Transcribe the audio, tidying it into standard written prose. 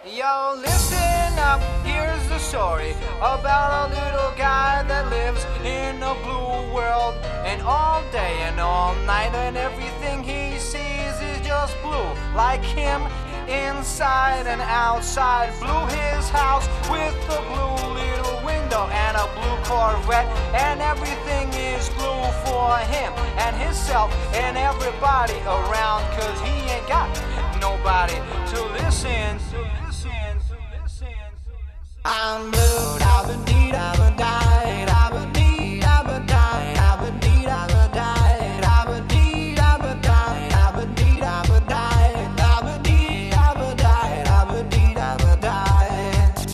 Yo, listen up, here's the story about a little guy that lives in a blue world. And all day and all night and everything he sees is just blue. Like him, inside and outside. Blue his house with a blue little window and a blue Corvette. And everything is blue for him and himself and everybody around. Cause he ain't got nobody to listen. I'm blue, I've been deed, I've been died.